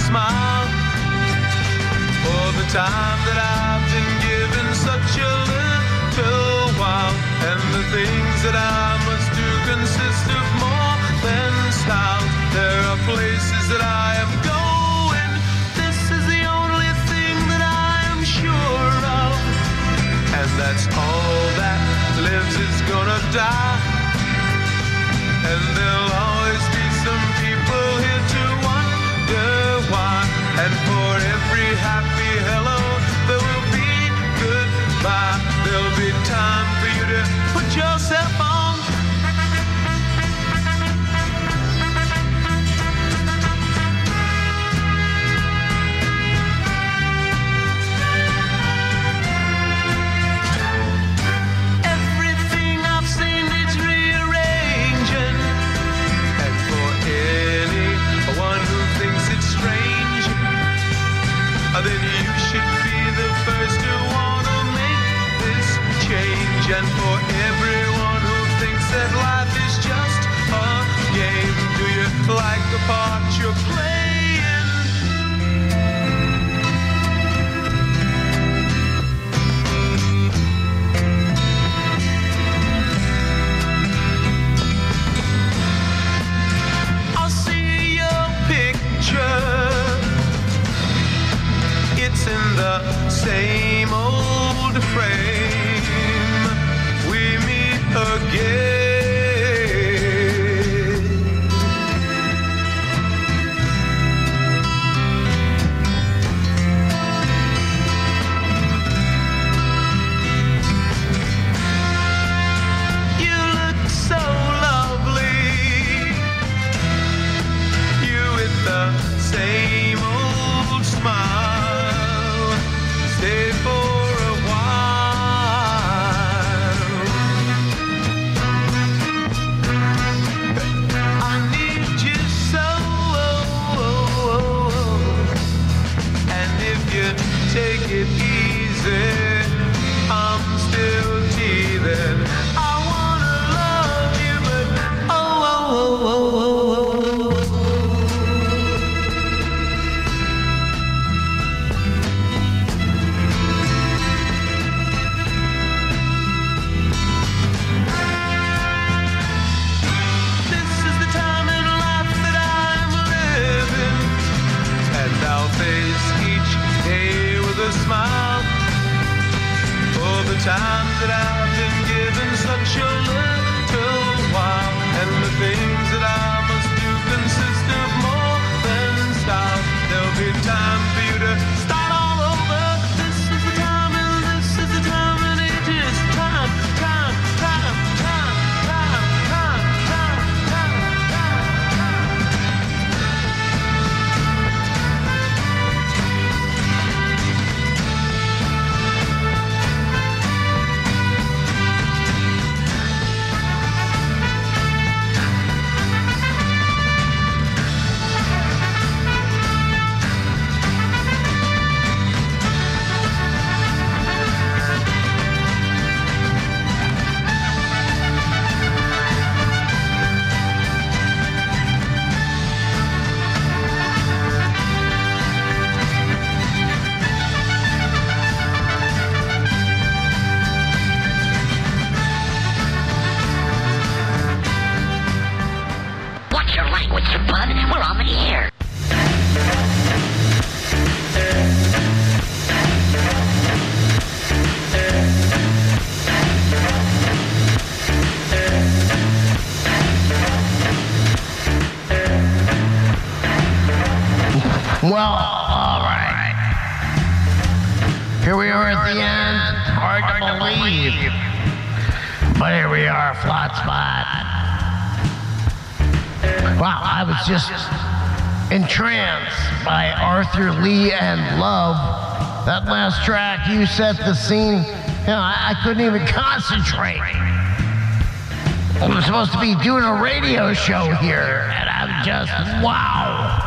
smile for the time that I've been given such a little while. And the things that I must do consist of more than style. There are places that I am going. This is the only thing that I am sure of. And that's all that lives is gonna die. And there'll always be some people here to wonder why. And for every happy hello, there will be goodbye. There'll be time for you to put yourself on. Everything I've seen needs rearranging. And for anyone who thinks it's strange, then you should be the first to want to make this change. And for everyone who thinks that life is just a game, do you like the part you're playing? I'll see your picture. It's in the same old frame. We meet again. You look so lovely. You with the same old smile. Stay for a while. I need you so. And if you take it easy, I'm still teething. I wanna love you, but this is the time in life that I'm living, and I'll face each day with a smile for the time that I've been given such a little while. And the things that I must do consist of more than style. There'll be time for you to start all over. This is the time, and this is the time, and it is time, time, time, time, time, time, time, time, time. Watch your language, you bud. We're on the air. Well, all right. Here we are at the end. Hard to believe. But here we are, Flat Spot. Wow, I was just entranced by Arthur Lee and Love. That last track, you set the scene. You know, I couldn't even concentrate. I'm supposed to be doing a radio show here, and I'm just, wow.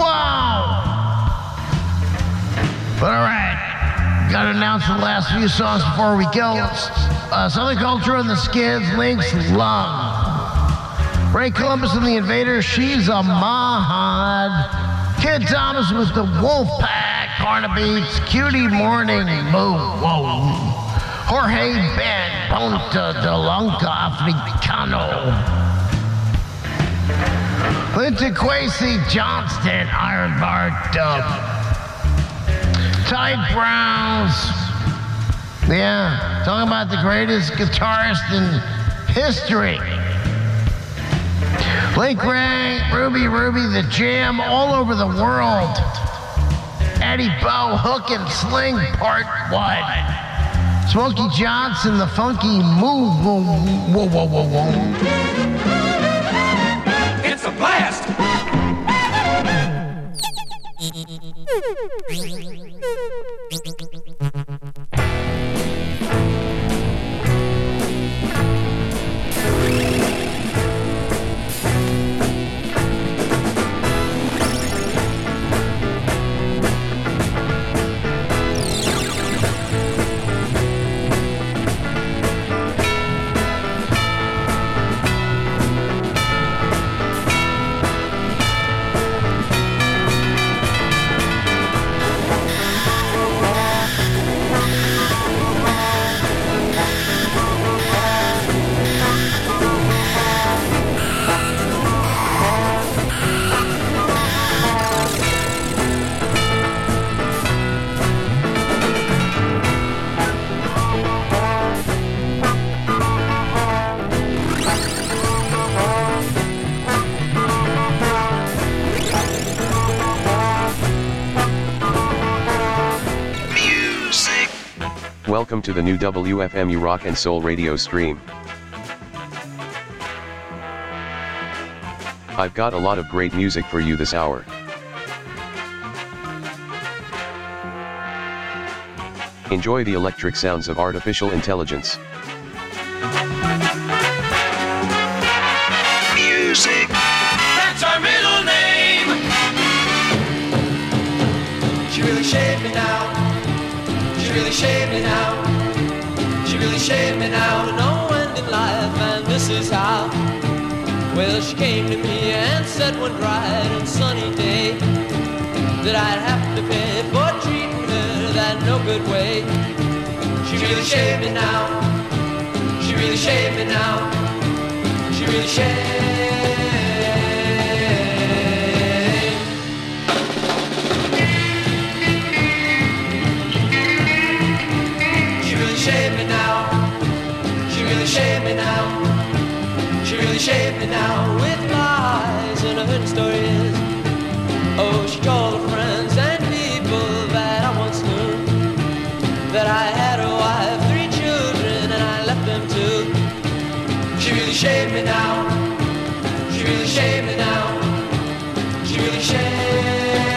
But all right, got to announce the last few songs before we go. Southern Culture and the Skids, Link's Lung. Ray Columbus and the Invaders, She's a Mahad. Kid Thomas with the Wolfpack, Carnabeats, Cutie Morning, Moo, Whoa, Jorge Ben, Ponta de Lonca Africano, Clinton Quasey Johnston, Iron Bar Dub, Ty Browns, yeah, talking about the greatest guitarist in history. Link Ray, Ruby, The Jam, all over the world. Eddie Bo, Hook and Sling, Part 1. Smokey Johnson, the funky move. Whoa, whoa, whoa, whoa. It's a blast! Welcome to the new WFMU Rock and Soul radio stream. I've got a lot of great music for you this hour. Enjoy the electric sounds of artificial intelligence. Music! That's our middle name! She really shaved me now. She really shaved me now. She really shaved me now to no end in life, and this is how. Well, she came to me and said one bright and sunny day that I'd have to pay for treating her that no good way. She really shaved me now. She really shaved me now. She really shaved. Shaved me now. She really shaved me now. She really shaved me now with lies and her stories. Oh, she called her friends and people that I once knew that I had a wife, 3 children, and I left them too. She really shaved me now. She really shaved me now. She really shaved.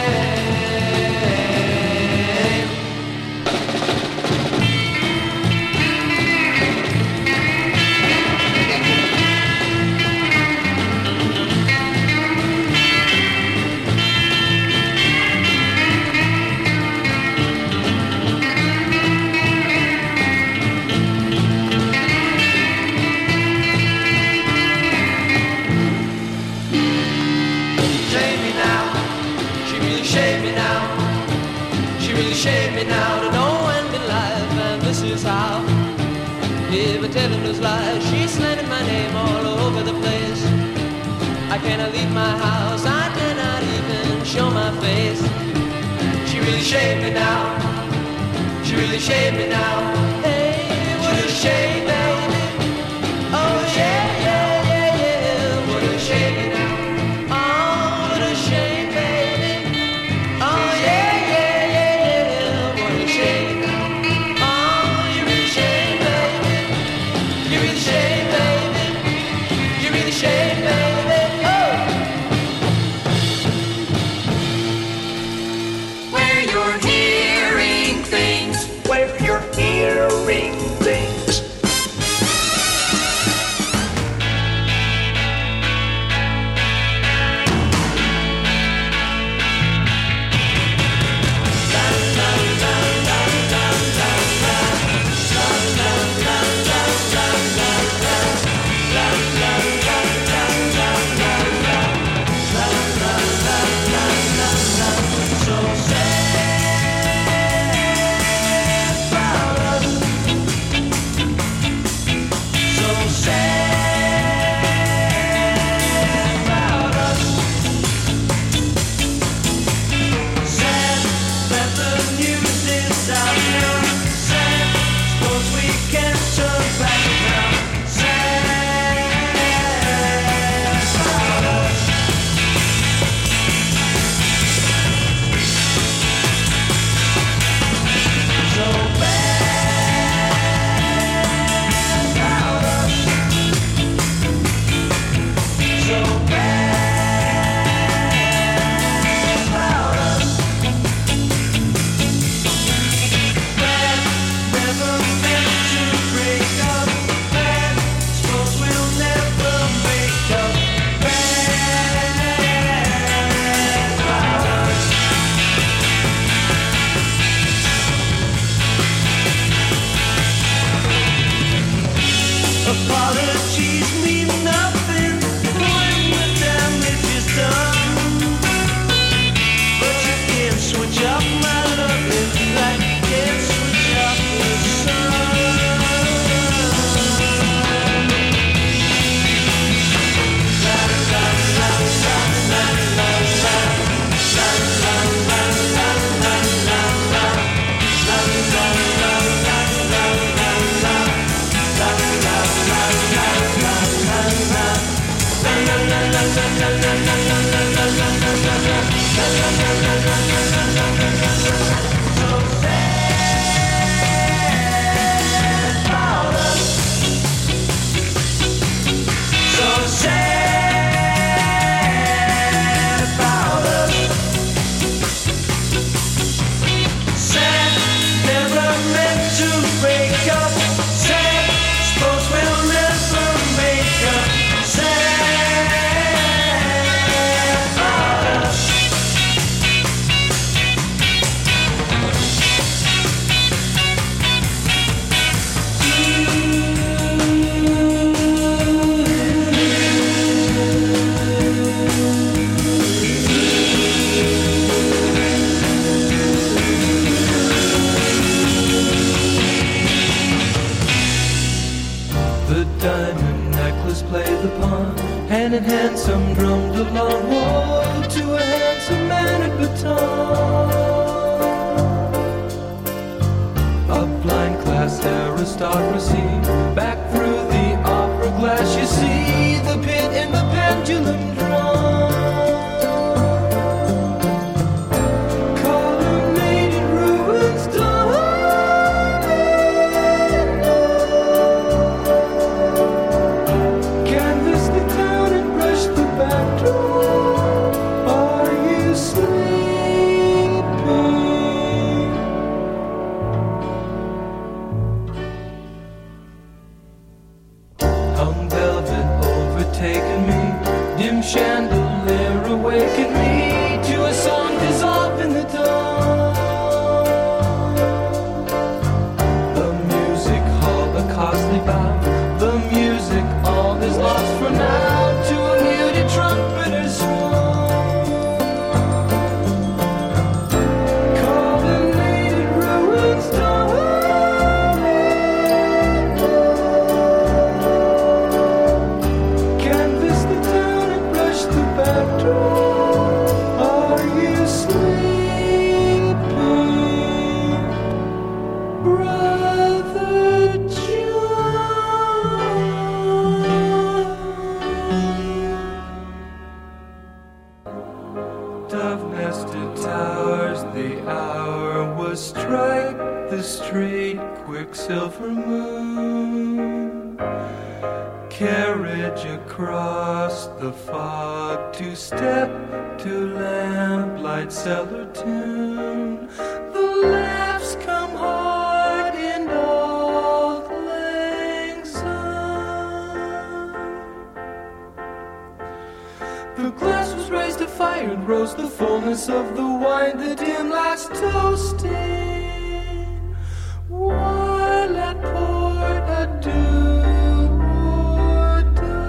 Shave me now to no end in life, and this is how. Never telling those lies, she's slanting my name all over the place. I cannot leave my house, I cannot even show my face. She really shaved me now. She really shaved me now. Hey, what a shame, baby. Oh yeah, yeah, yeah, yeah. What a shame me now. Oh, what a shame, baby. Oh yeah. Where you're hearing Apologies mean nothing when the damage is done. But you can't switch up my loving like you can't switch up the sun. La la la la la la la la la la la la la la la la hand in hand, some drummed along. Woe to a handsome man at baton. A blind class aristocracy, back through the opera glass, you see the pit and the pendulum drum. Colonnaded ruins done. Canvas the town and brush the back door. Are you sleeping? Hung velvet overtaken me, dim chandelier awakened me to a song dissolved in the dawn. The music hall, a costly bow. The music, all is lost for now to a muted trumpeter's swan. Colonnaded ruins done. Canvas the town and brush the back door. Are you sleeping, Brother John? Dove-nested towers, the hour was strike the straight quicksilver moon. Carriage across the fog, two-step to lamplight cellar tune. The laughs come hard in Auld Lang Syne. The glass was raised to fire and rose the fullness of the wine, the dim last toasting. While at port adieu or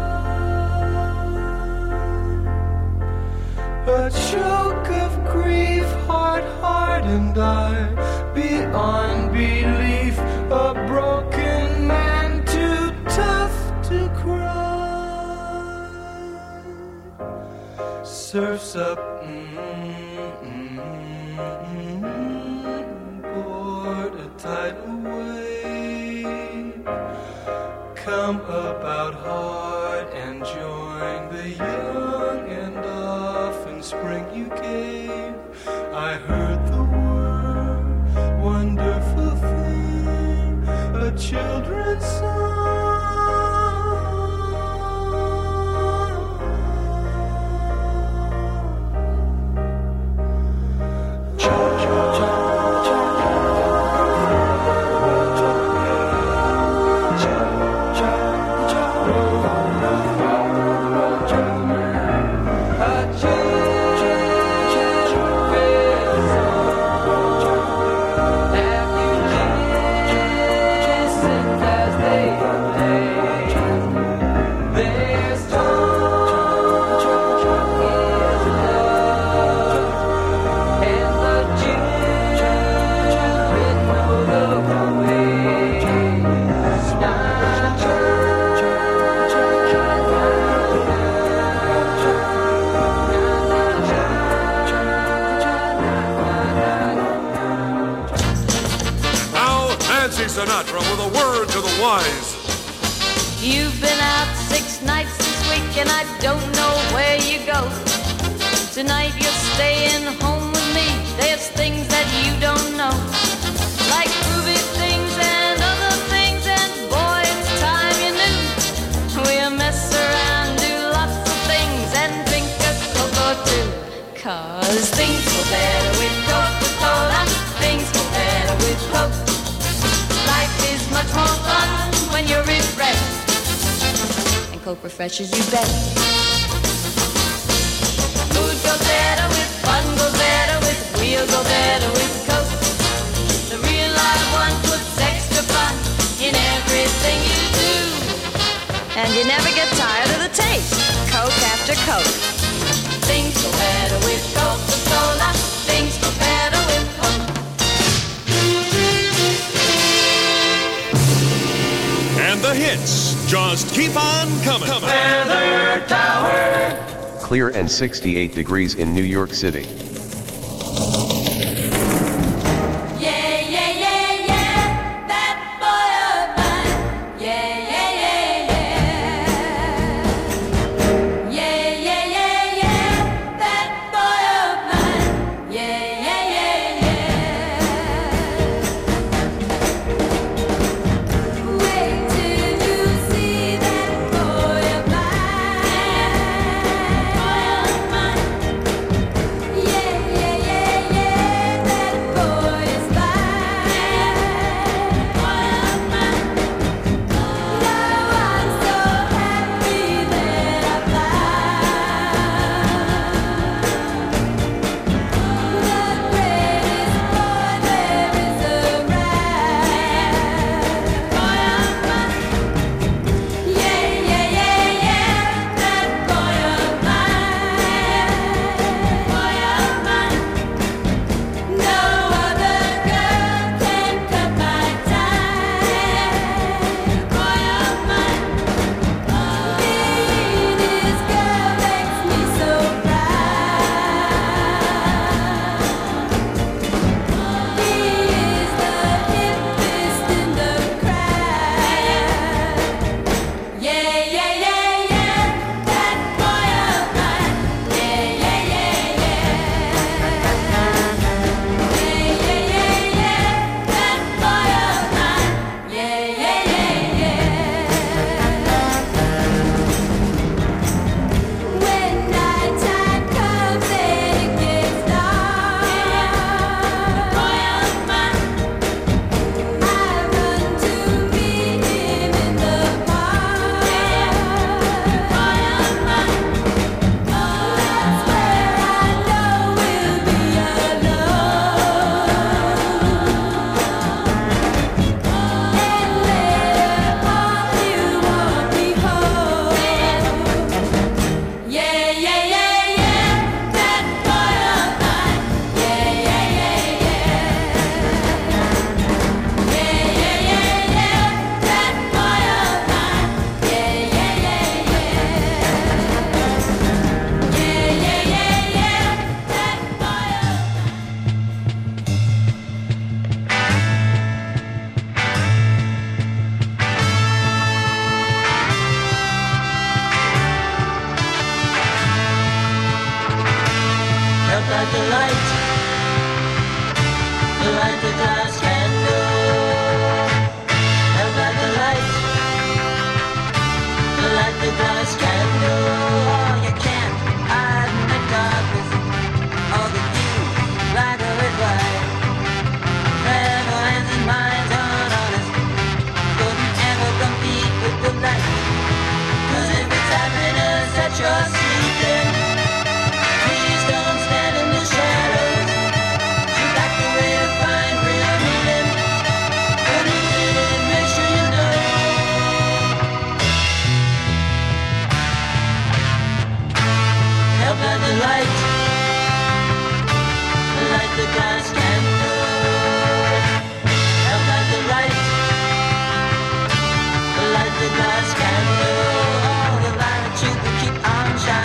die. A choke of grief, heart hardened I, beyond belief, a broken man too tough to cry. Surfs up, board a tidal wave. Come about hard and join the young, and often spring you gave. I heard the word, wonderful thing, a children's song. Have you listened as they Sinatra with a word to the wise. You've been out 6 nights this week and I don't know where you go. Tonight you're staying home with me. There's things that you don't know, like groovy things and other things, and boy, it's time you knew. We'll mess around, do lots of things, and drink a Coke or two. 'Cause things go better with Coca-Cola, things go better with Coke. Life is much more fun when you're refreshed, and Coke refreshes you better. Food goes better with fun, goes better with wheel, go better with Coke. The real life one puts extra fun in everything you do, and you never get tired of the taste. Coke after Coke. Things go better with Coca-Cola, things go better with Coke. And the hits just keep on coming. Weather Tower. Clear and 68 degrees in New York City. Yeah, yeah, yeah, yeah, that boy of mine. Yeah, yeah, yeah, yeah. Yeah, yeah, yeah, yeah, that boy of mine. Yeah, yeah, yeah, yeah. Wait till you see that boy of mine. Boy of mine. Yeah, yeah, yeah, yeah, that boy is mine. Boy of mine. Now I'm so happy that I the greatest boy there is around. Boy of mine. Yeah, yeah, yeah, yeah, that boy of mine. Boy of mine. No other girl can cut my time. Boy of mine. Being his girl makes me so proud. He is the hippest in the crowd. Yeah, yeah, yeah, yeah, that boy of mine. Yeah, yeah, yeah, yeah. Yeah, yeah, yeah, yeah, that boy of mine. Yeah, yeah, yeah, yeah. When nighttime comes and it gets dark, boy of mine, I run to meet him in the park. Boy of mine, that's where I know we'll be alone. And later on you want me home. Yeah, yeah, yeah, yeah, that boy of mine. Yeah, yeah, yeah, yeah. Yeah, yeah, yeah, yeah, that boy of mine. Yeah, yeah, yeah, yeah. Yeah, yeah, yeah, yeah, that boy of Help light the light. Light the glass candle. Help light the light. Light the glass candle. Oh, you can't hide in the darkness. All the view, black or red, white. Clever hands and minds aren't honest. Couldn't ever compete with the light. 'Cause if it's happiness that you're seeking, please don't stand in the shadows. You got the way to find real meaning. But if it is, make sure you know. Help light the light. Light the glass candle. Help light the light. Light the glass candle. Oh, the light that you can keep on shining.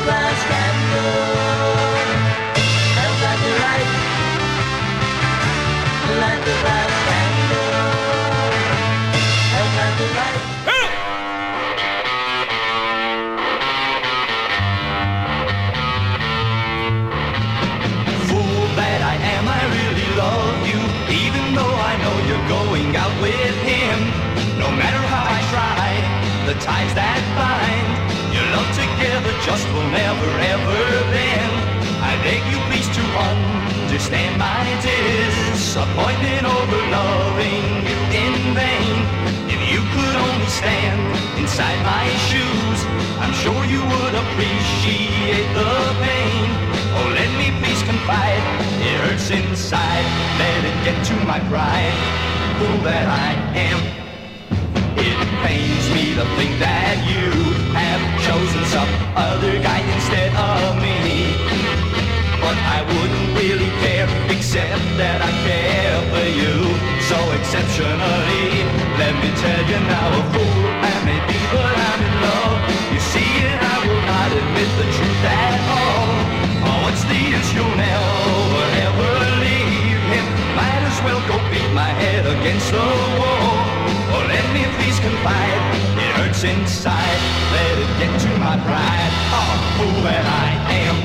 glass candle and light the light. Light the glass candle and light the light. Fool that I am, I really love you, even though I know you're going out with him. No matter how I try, the ties that bind your love together just will never ever bend. I beg you please to understand my disappointment over loving you in vain. If you could only stand inside my shoes, I'm sure you would appreciate the pain. Oh, let me please confide, it hurts inside, let it get to my pride. Fool that I am, it pains me to think that you have chosen some other guy instead of me. But I wouldn't really care, except that I care for you so exceptionally. Let me tell you now, a fool I may be, but I'm in love. You see it, I will not admit the truth at all. Oh, what's the use, you'll never ever leave him. Might as well go beat my head against the wall. Oh, let me please confide, it hurts inside, let it get to my pride. Oh, fool that I am.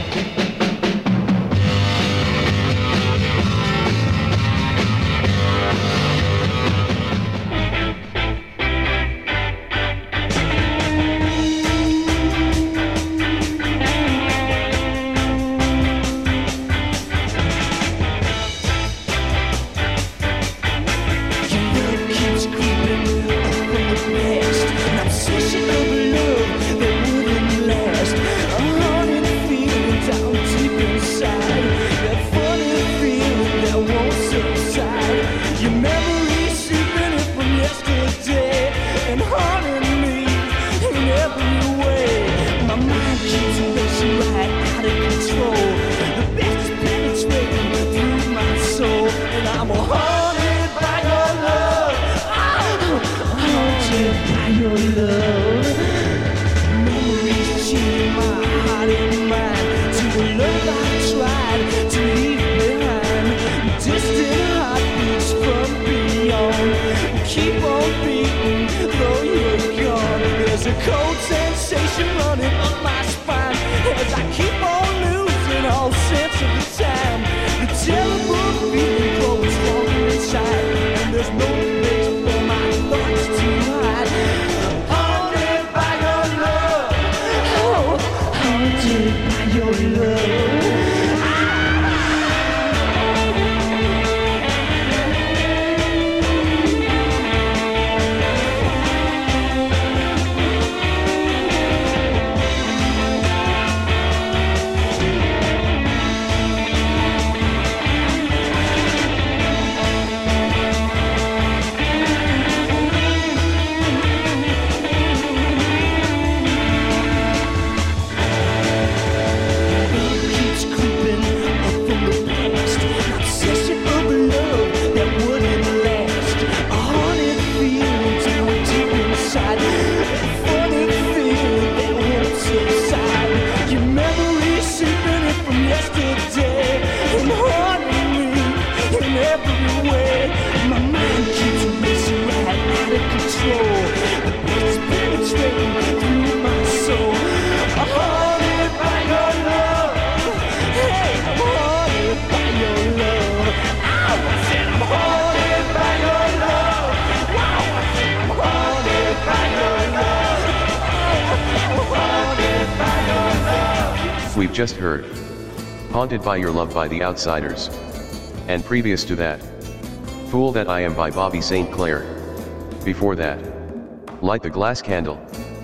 We've just heard Haunted by Your Love by The Outsiders. And previous to that, Fool That I Am by Bobby St. Clair. Before that, Light the Glass Candle.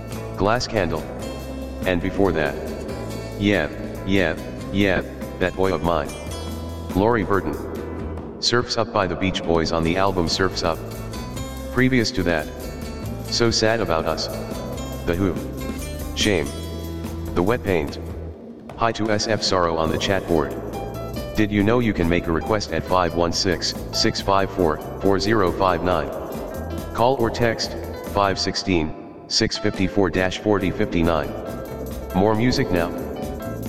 And before that, Yeah, That Boy of Mine. Laurie Burton. Surf's Up by the Beach Boys on the album Surf's Up. Previous to that, So Sad About Us. The Who. Shame. The Wet Paint. Hi to SF Sorrow on the chat board. Did you know you can make a request at 516-654-4059? Call or text 516-654-4059. More music now.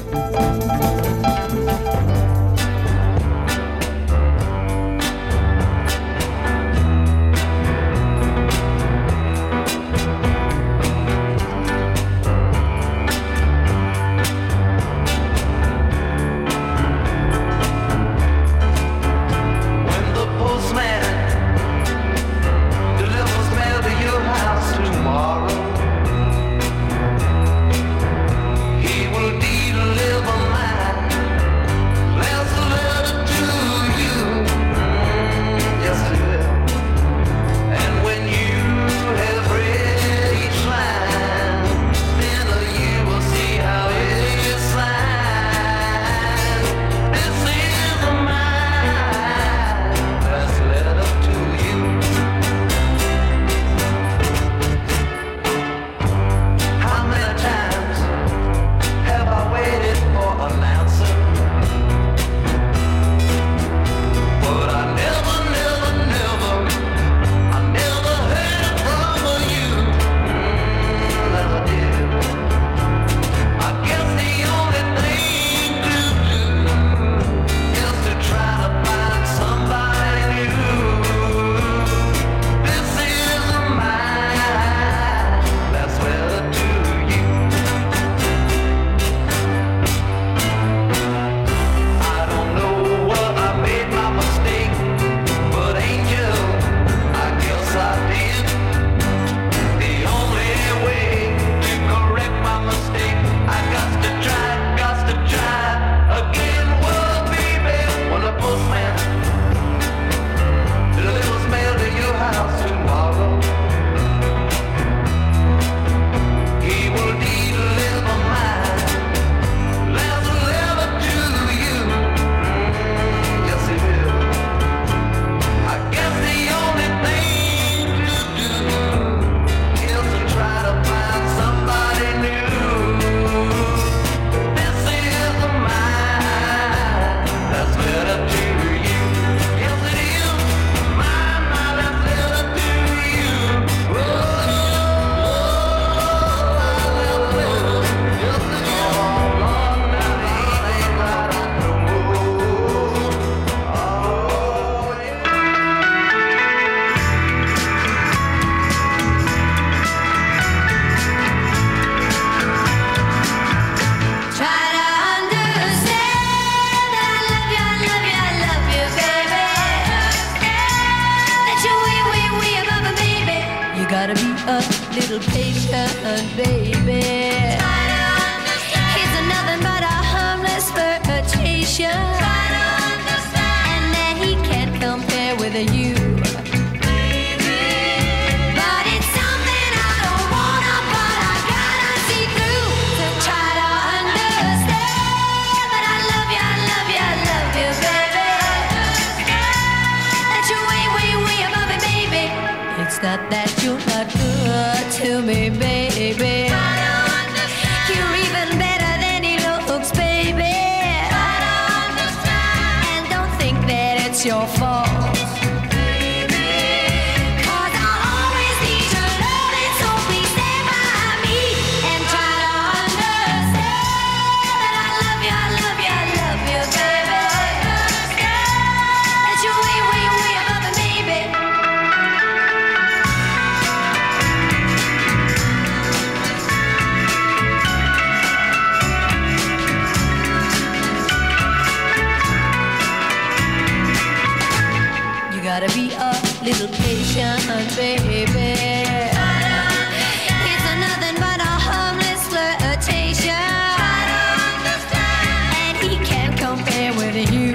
little patient baby. He's nothing but a harmless flirtation, and that he can't compare with you. But it's something I don't wanna, but I gotta see through to try to understand. But I love you, I love you, I love you, baby. That you're way, way, way above it, baby. It's not that you're not good to me, baby. You're even better than he looks, baby. And don't think that it's your fault. Gotta be a little patient, baby. It's nothing but a harmless flirtation, and he can't compare with you.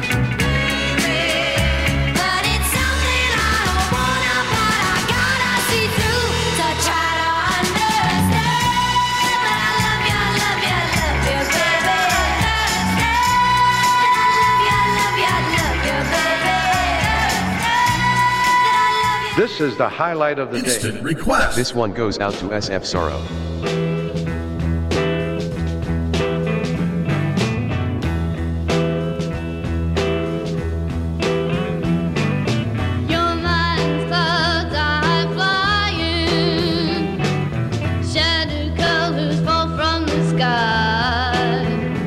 But it's something I don't wanna, but I gotta see through to try to understand. But I love you, I love you, I love you, baby. And I love you, I love you, I love you, baby. This is the highlight of the Instant day. request. This one goes out to SF Sorrow. Your mind's clouds are flying, shattered colors fall from the sky.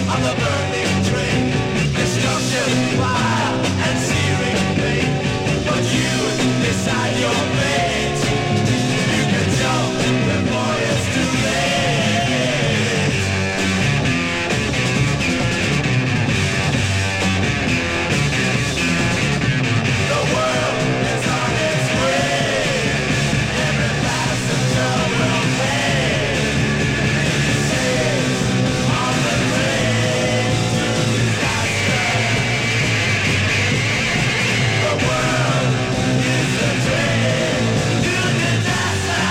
on the burning train. Destruction, fire, and searing pain. But you decide your fate. You can jump before it's too late. The world is on its way. Every passenger will pay. Sails on the train to disaster. The world is a train to disaster.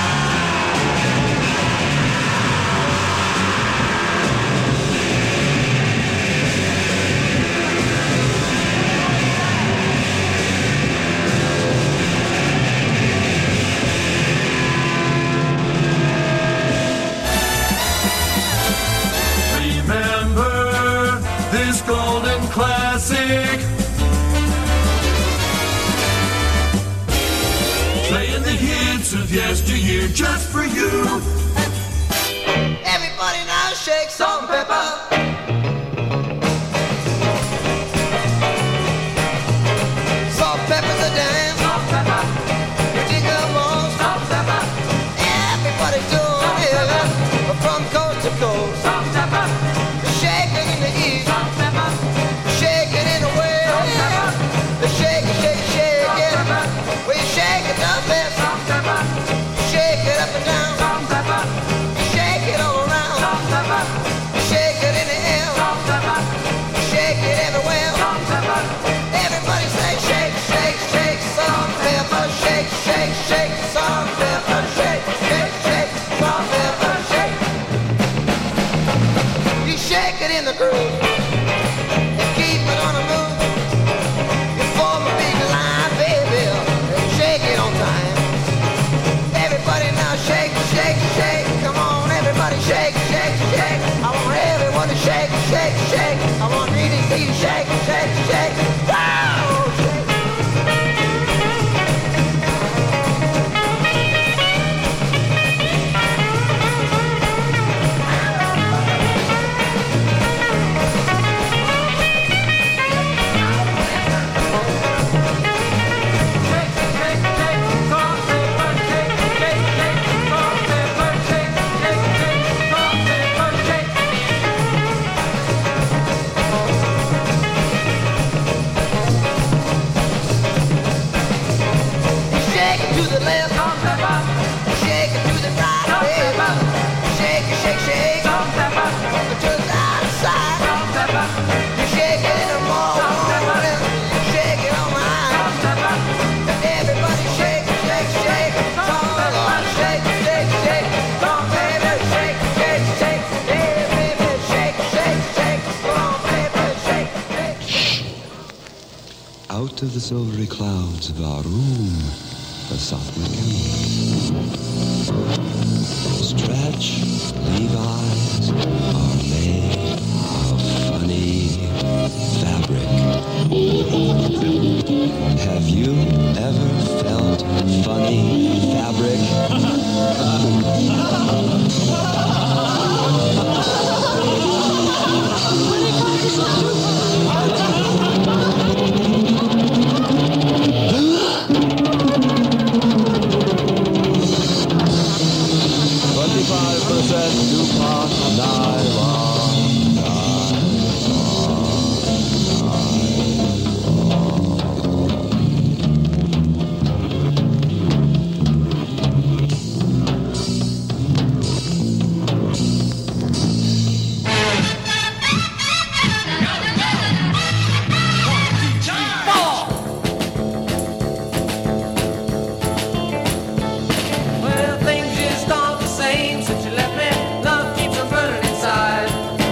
Remember this golden classic. Playing the hits of yesteryear just for you. Everybody now shake salt and pepper. Salt, pepper's a dime. Salt, pepper. You dig 'em all. Salt, pepper. Everybody doing it from coast to coast. Salt, pepper. Shaking in the east. Salt, pepper. Shaking in the west. Salt, pepper. Shake it, shake it, shake it. We shake it up there. Salt, pepper. Shake it up and down. Salt, pepper. Shake it all around. Salt, pepper. Shake it in the air. Salt, pepper. Shake it everywhere. Salt, pepper. Everybody say shake, shake, shake, salt, pepper. Shake, shake, shake, salt, pepper. Shake, shake, shake, salt, pepper. Shake. You shake it in the groove. You keep it on the move. You form a big line, baby. And shake it on time. Everybody now shake, shake, shake. Come on, everybody shake, shake, shake. I want everyone to shake, shake, shake. I want me to see you shake, shake, shake. Wow, shake. Shake it to the left, salt, pepper. Shake it to the right, salt, pepper. Shake it, shake, shake, salt, pepper. To the outside, salt, pepper. You shake it in the morning, shake it on my salt, pepper. Everybody shake, shake, shake, salt, pepper. Shake, shake, shake, salt, baby. Shake, shake, shake, yeah, baby. Shake, shake, shake, salt, baby. Shake, shake. Out of the silvery clouds of our room, a softly came. Stretch, Levi's are made of funny fabric. Have you ever felt funny fabric? Well, things just aren't the same since you left me. Love keeps on burning inside.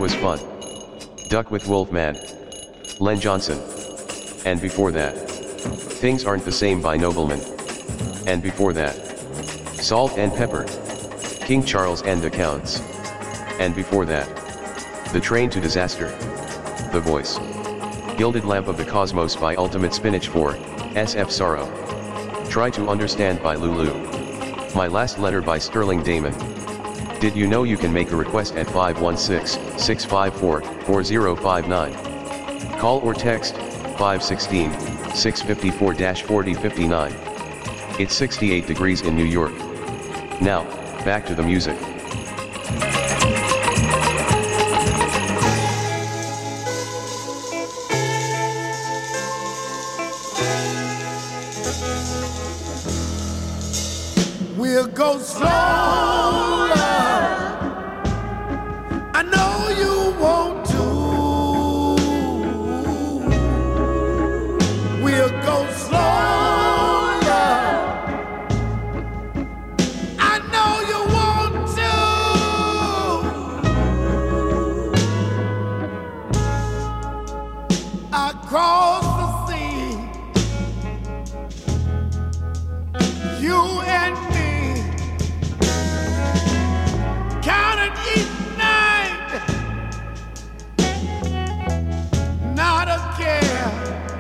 was fun. Duck with Wolfman. Len Johnson. And before that, Things Aren't the Same by Nobleman. And before that, Salt and Pepper. King Charles and the Counts. And before that, The Train to Disaster. The Voice. Gilded Lamp of the Cosmos by Ultimate Spinach 4, SF Sorrow. Try to Understand by Lulu. My Last Letter by Sterling Damon. Did you know you can make a request at 516-654-4059? Call or text 516-654-4059. It's 68 degrees in New York. Now, back to the music. We'll go slow, love. I know you want to. We'll go slow, love. I know you want to. Across the sea, you and me. Counting each night, not a care.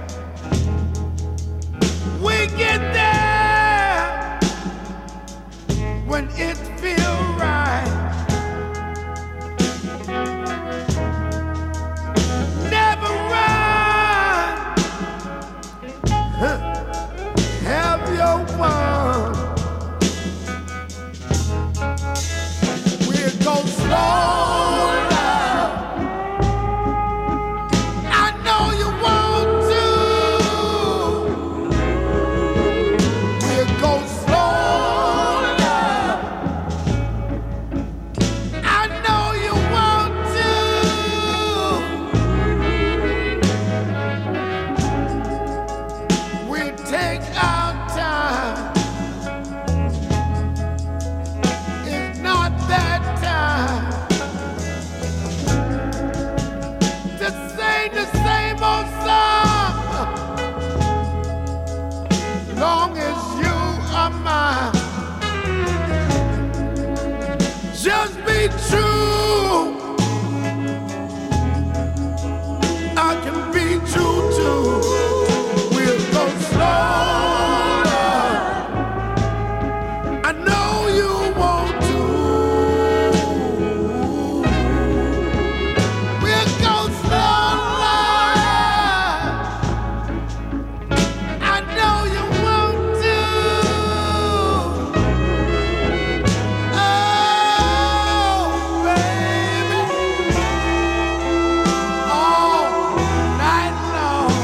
We get there when it feels right. Never run, have your fun. Go slow, love. I know you want to. We'll go slow, love. I know you want to. We'll take our time. It's not that time to sing the same old song. Long as you are mine, just be true. I can be true too. We'll go slow. I know you want to. We'll go slow, love. I know you want to. Oh, baby. All night long.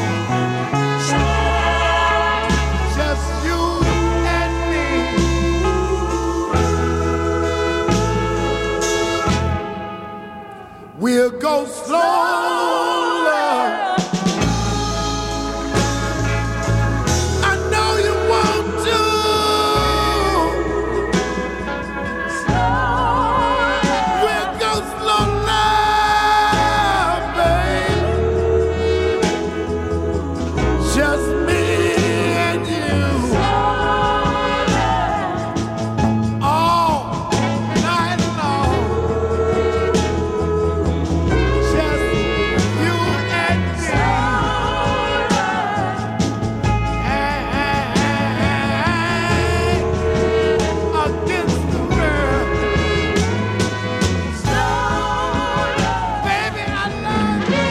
Just you and me. We'll go slow, love. I know you want to. We'll go slow, love, baby. Just me and you. All night long. Just you and me. Against the world. Baby, I love you.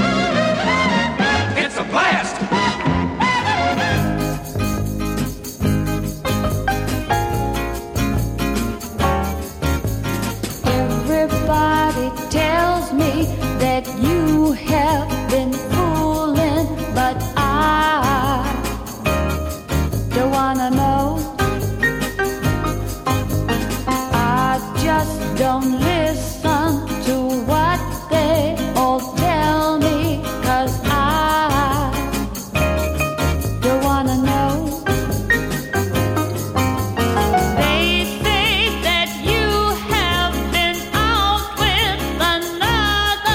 It's a blast! Everybody tells me that you have been fooling, but I don't wanna know. I just don't listen to what they all tell me, 'cause I don't wanna know. They say that you have been out with another.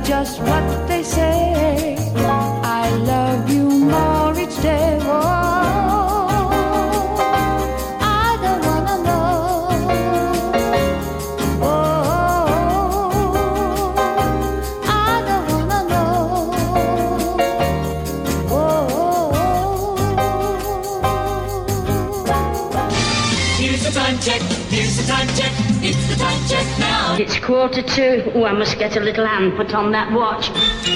just what they say. I love you more each day. Oh, I don't wanna know. Oh, I don't wanna know. Oh. Here's the time check. Here's the time check. It's the time check now. It's 2:45. Oh, I must get a little hand put on that watch.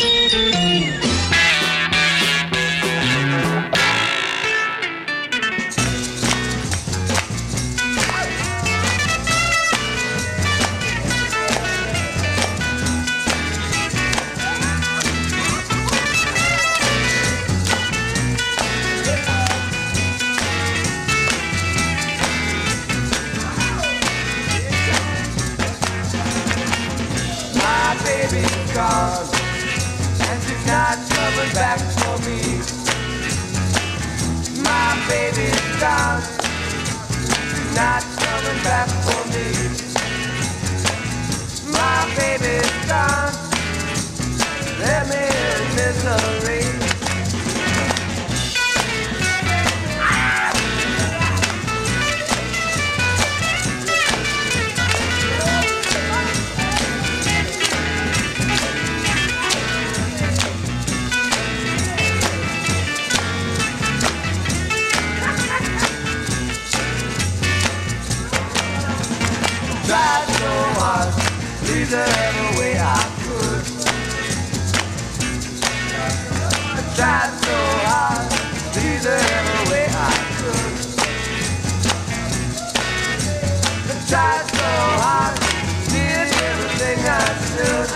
My baby's gone, and she's not coming back for me. My baby's gone, she's not coming back for me. My baby's gone, let me in misery. Tried so hard, please her every way I could. I tried so hard, please her every way I could. I tried so hard, did everything I should.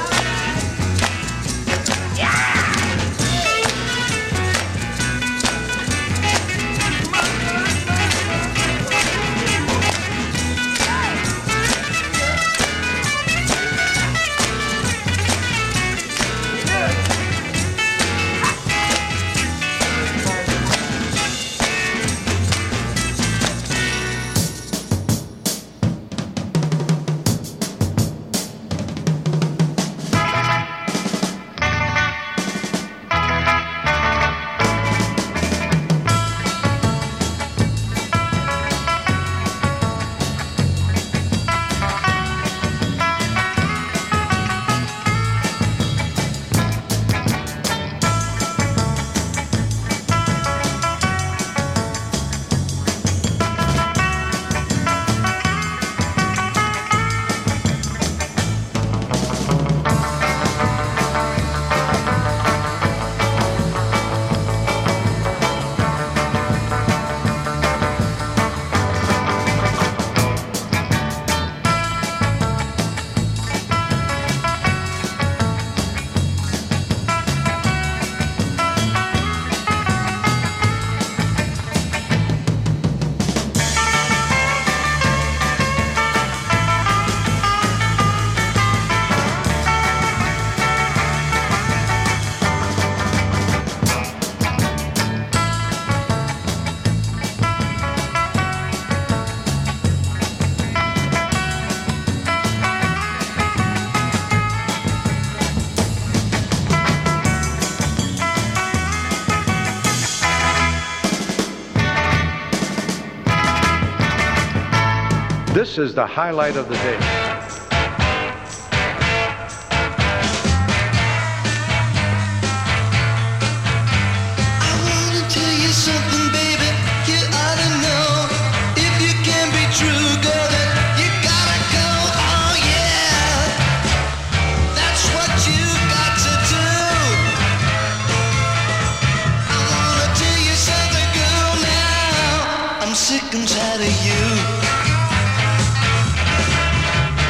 This is the highlight of the day. Sick and tired of you.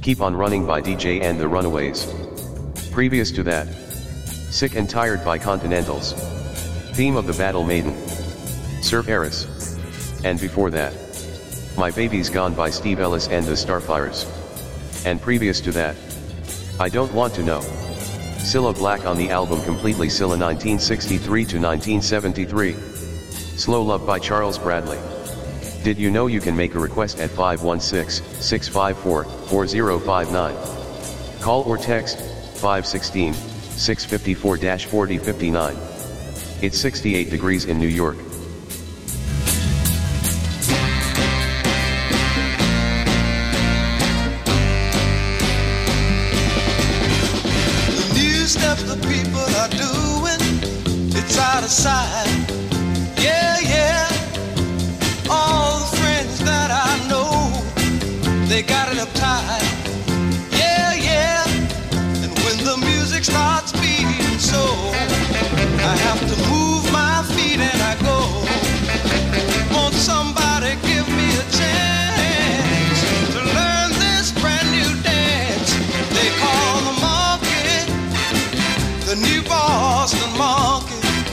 Keep on Running by DJ and the Runaways. Previous to that, Sick and Tired by Continentals. Theme of the Battle Maiden. Surf Eris. And before that, My Baby's Gone by Steve Ellis and the Starfires. And previous to that, I Don't Want to Know. Cilla Black on the album Completely Cilla 1963 to 1973. Slow Love by Charles Bradley. Did you know you can make a request at 516-654-4059? Call or text 516-654-4059. It's 68 degrees in New York. The new stuff the people are doing, it's out of sight. Yeah, yeah. All the friends that I know, they got it uptight. Yeah, yeah. And when the music starts beating so, I have to move my feet and I go. Won't somebody give me a chance to learn this brand new dance they call the monkey, the new Boston monkey.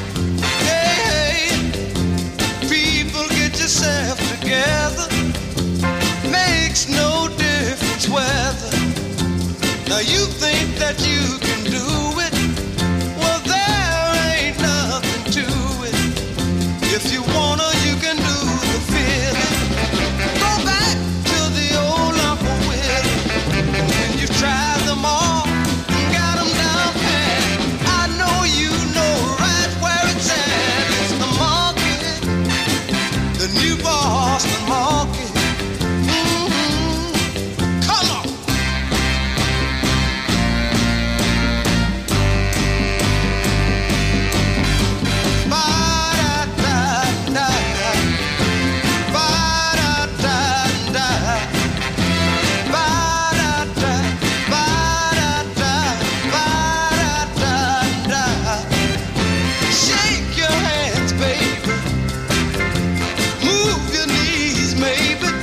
Yourself together, makes no difference whether. Now you think that you can do it, well there ain't nothing to it. If you wanna, you can do the feeling. Go back to the old Uncle Willie. When you tried them all and got them down pat, I know you know right where it's at. It's the monkey, the new Boston monkey. Come on. Ba-da-da-da. Ba-da-da-da. Ba-da-da. Ba-da-da. Ba-da-da-da. Shake your hands, baby. Move your knees, maybe.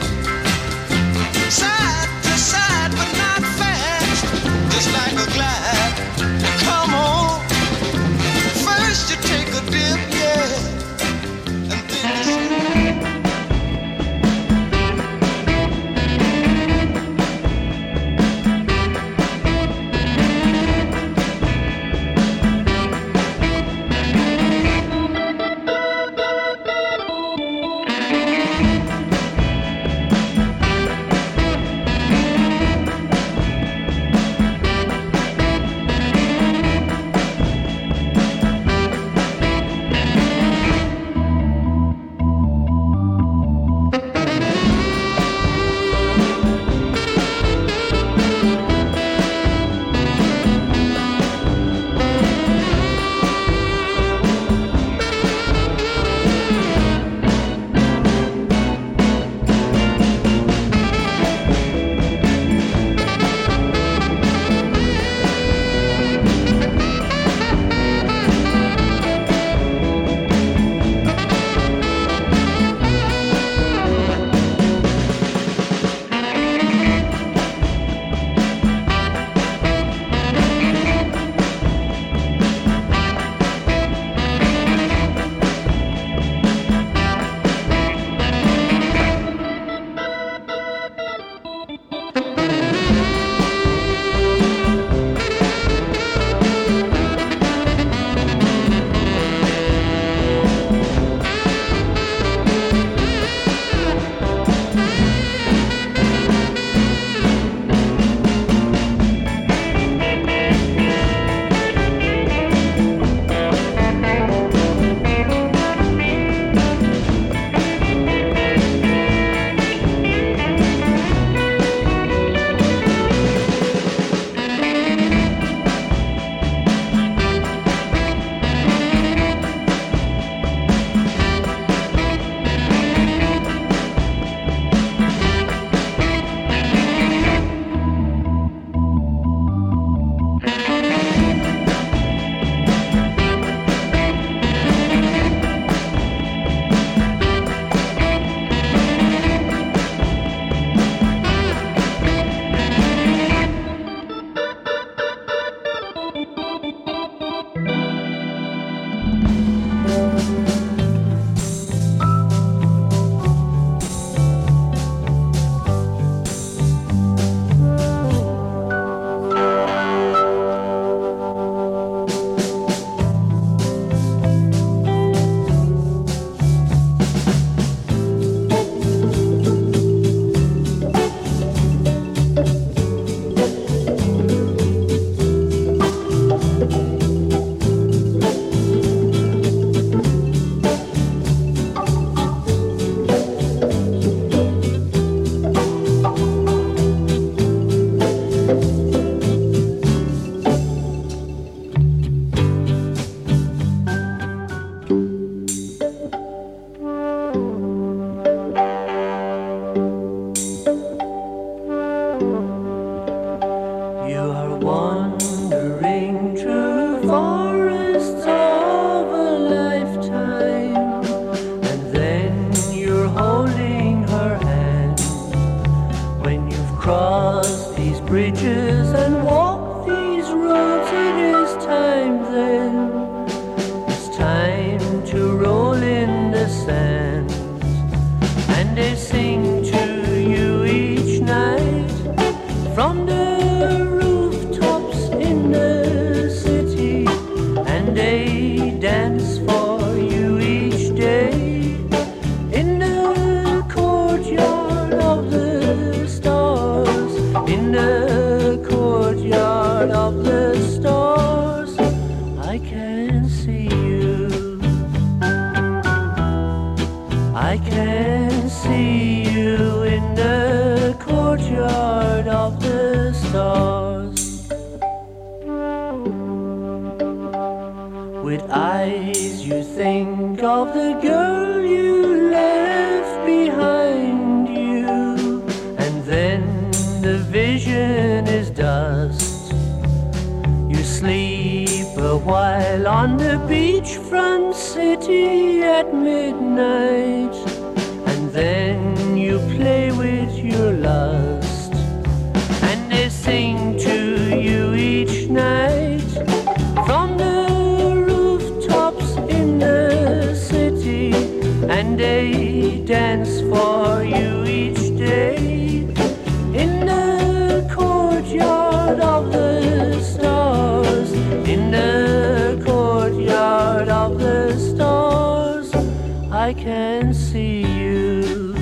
while on the beachfront city at midnight, and then you play with your lust, and they sing to you each night from the rooftops in the city, and they dance for you each day in the courtyard of the stars, in the courtyard of the stars. I can see you,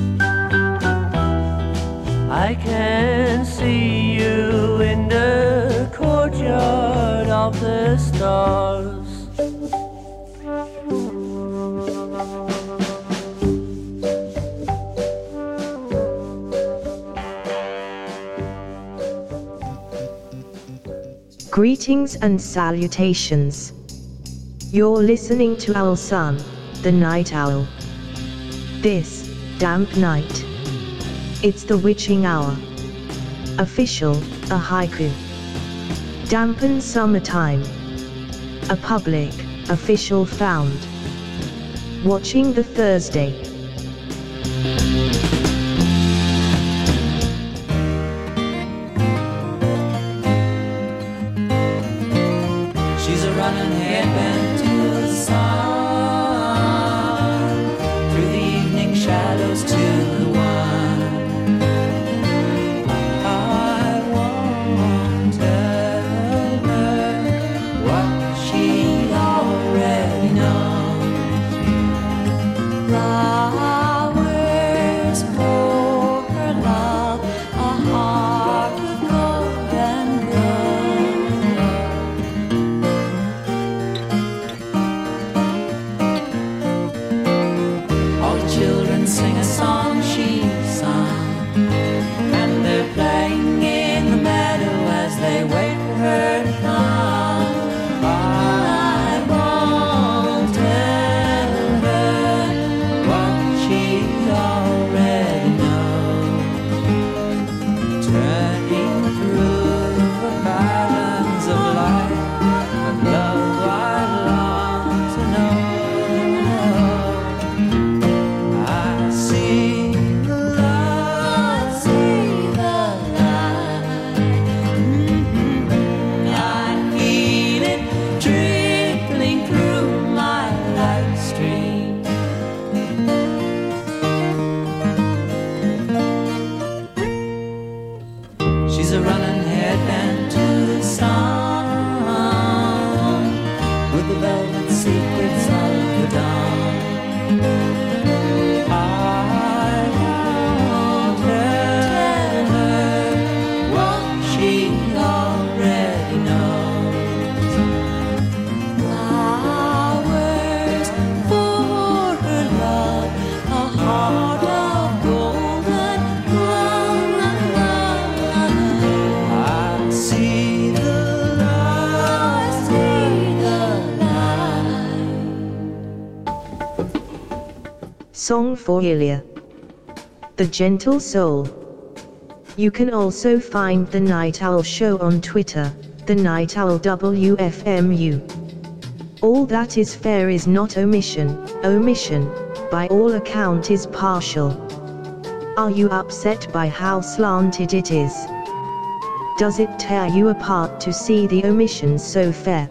I can see you in the courtyard of the stars. Greetings and salutations. You're listening to Owl Sun, the Night Owl. This damp night, it's the witching hour. Official, a haiku. Dampen summertime. A public, official found. Watching the Thursday. She's a running headband to the sun, through the evening shadows to the one. I won't tell her what she already knows. Flowers for her love, a heart of gold and sing a song she sung, and they're playing in the meadow as they wait for her to come. I won't tell her what she already knows. Turning through the patterns of life and love, I long to know. Song for Ilya, the gentle soul. You can also find The Night Owl Show on Twitter, The Night Owl WFMU. All that is fair is not omission, omission, by all account is partial. Are you upset by how slanted it is? Does it tear you apart to see the omission so fair?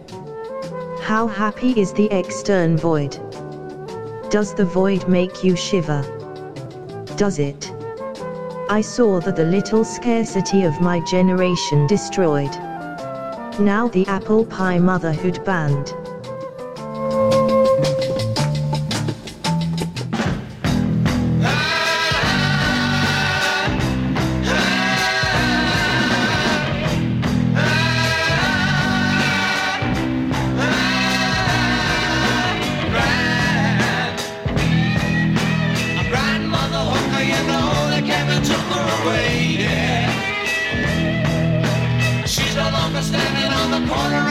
How happy is the extern void? Does the void make you shiver? Does it? I saw that the little scarcity of my generation destroyed. Now the apple pie motherhood band. Standing on the corner